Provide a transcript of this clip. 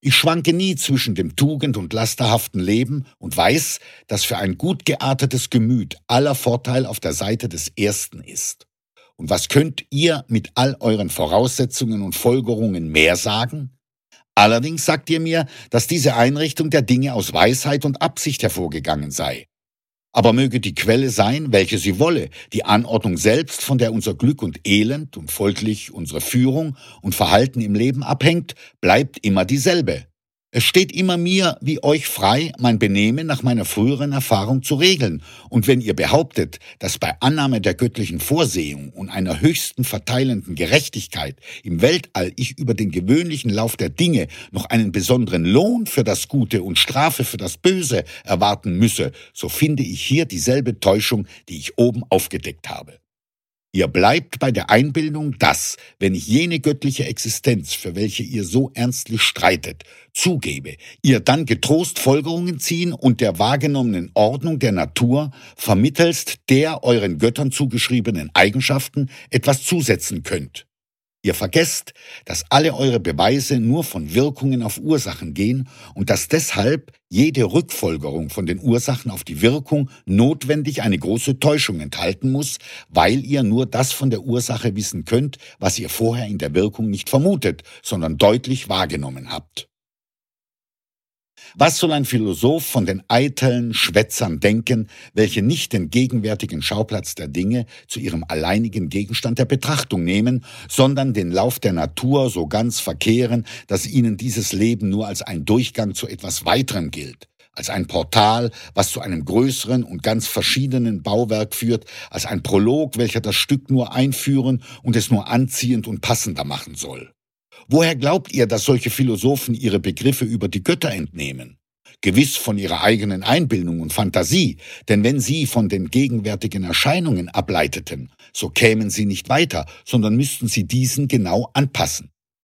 Ich schwanke nie zwischen dem tugend- und lasterhaften Leben und weiß, dass für ein gut geartetes Gemüt aller Vorteil auf der Seite des Ersten ist. Und was könnt ihr mit all euren Voraussetzungen und Folgerungen mehr sagen? Allerdings sagt ihr mir, dass diese Einrichtung der Dinge aus Weisheit und Absicht hervorgegangen sei. Aber möge die Quelle sein, welche sie wolle, die Anordnung selbst, von der unser Glück und Elend und folglich unsere Führung und Verhalten im Leben abhängt, bleibt immer dieselbe. Es steht immer mir wie euch frei, mein Benehmen nach meiner früheren Erfahrung zu regeln. Und wenn ihr behauptet, dass bei Annahme der göttlichen Vorsehung und einer höchsten verteilenden Gerechtigkeit im Weltall ich über den gewöhnlichen Lauf der Dinge noch einen besonderen Lohn für das Gute und Strafe für das Böse erwarten müsse, so finde ich hier dieselbe Täuschung, die ich oben aufgedeckt habe. Ihr bleibt bei der Einbildung, dass, wenn ich jene göttliche Existenz, für welche ihr so ernstlich streitet, zugebe, ihr dann getrost Folgerungen ziehen und der wahrgenommenen Ordnung der Natur vermittelst der euren Göttern zugeschriebenen Eigenschaften etwas zusetzen könnt. Ihr vergesst, dass alle eure Beweise nur von Wirkungen auf Ursachen gehen und dass deshalb jede Rückfolgerung von den Ursachen auf die Wirkung notwendig eine große Täuschung enthalten muss, weil ihr nur das von der Ursache wissen könnt, was ihr vorher in der Wirkung nicht vermutet, sondern deutlich wahrgenommen habt. Was soll ein Philosoph von den eiteln Schwätzern denken, welche nicht den gegenwärtigen Schauplatz der Dinge zu ihrem alleinigen Gegenstand der Betrachtung nehmen, sondern den Lauf der Natur so ganz verkehren, dass ihnen dieses Leben nur als ein Durchgang zu etwas Weiterem gilt, als ein Portal, was zu einem größeren und ganz verschiedenen Bauwerk führt, als ein Prolog, welcher das Stück nur einführen und es nur anziehend und passender machen soll. Woher glaubt ihr, dass solche Philosophen ihre Begriffe über die Götter entnehmen? Gewiss von ihrer eigenen Einbildung und Fantasie, denn wenn sie von den gegenwärtigen Erscheinungen ableiteten, so kämen sie nicht weiter, sondern müssten sie diesen genau anpassen.